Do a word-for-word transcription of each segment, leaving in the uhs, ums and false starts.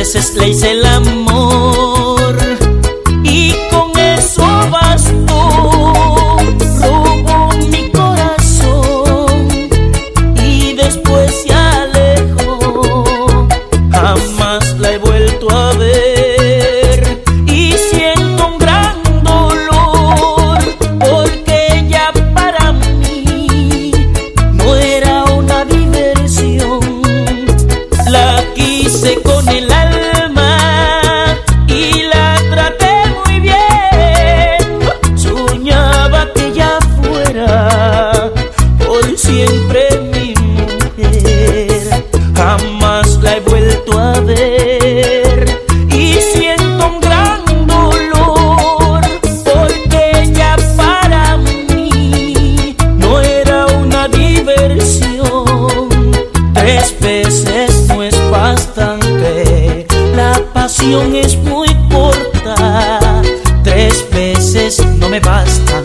veces le hice el amor y con eso bastó. Robó mi corazón y después se alejó. Jamás la he vuelto a ver y siento un gran dolor, porque ella para mí no era una diversión. La quise con el alma y la traté muy bien. Soñaba que ella fuera por siempre mi mujer. Jamás la he vuelto a ver y siento un gran dolor, porque ella para mí no era una diversión. Tres veces no es bastante, la pasión es muy corta. Tres veces no me bastan,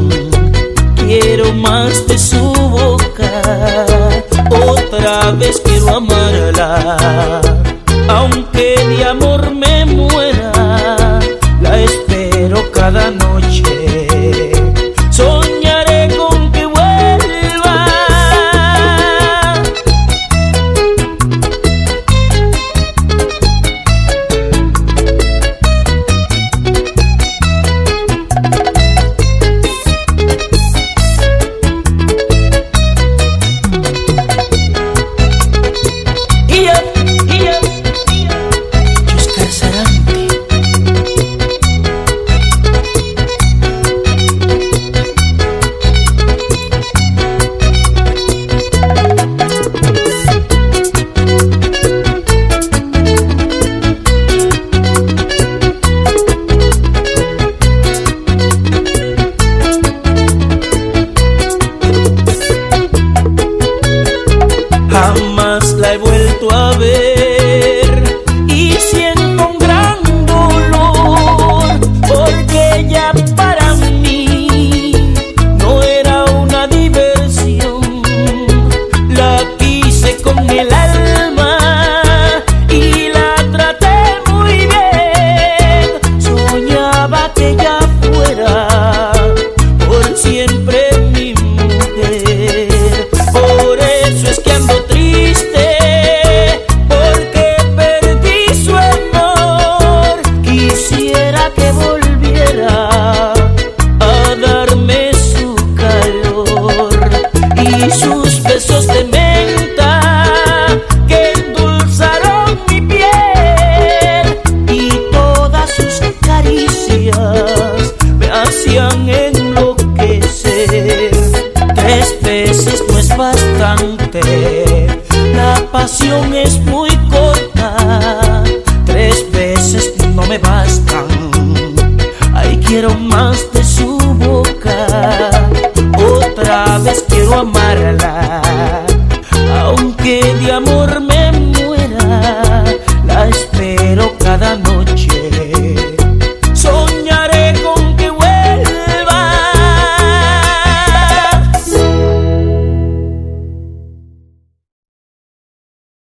quiero más de su boca. Otra vez quiero amarla, aunque de amor me muera. La espero cada noche, soñaré con que vuelva. Jamás la he vuelto a ver